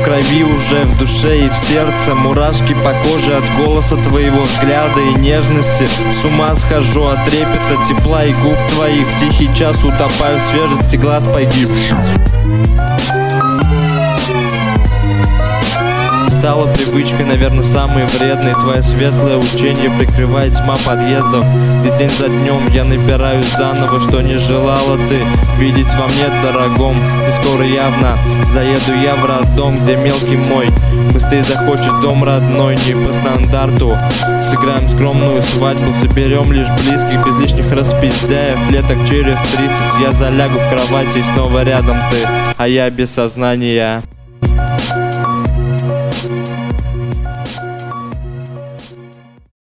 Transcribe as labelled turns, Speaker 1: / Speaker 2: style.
Speaker 1: в крови уже, в душе и в сердце. Мурашки по коже от голоса твоего, взгляда и нежности. С ума схожу от трепета, тепла и губ твоих. В тихий час утопаю в свежести глаз погибших. Стала привычкой, наверное, самой вредной. Твое светлое учение прикрывает тьма подъездов, где день за днем я набираюсь заново, что не желала ты видеть во мне дорогом. И скоро явно заеду я в роддом, где мелкий мой быстрее захочет дом родной. Не по стандарту сыграем скромную свадьбу, соберем лишь близких, без лишних распиздяев. Леток через 30 я залягу в кровати, и снова рядом ты, а я без сознания.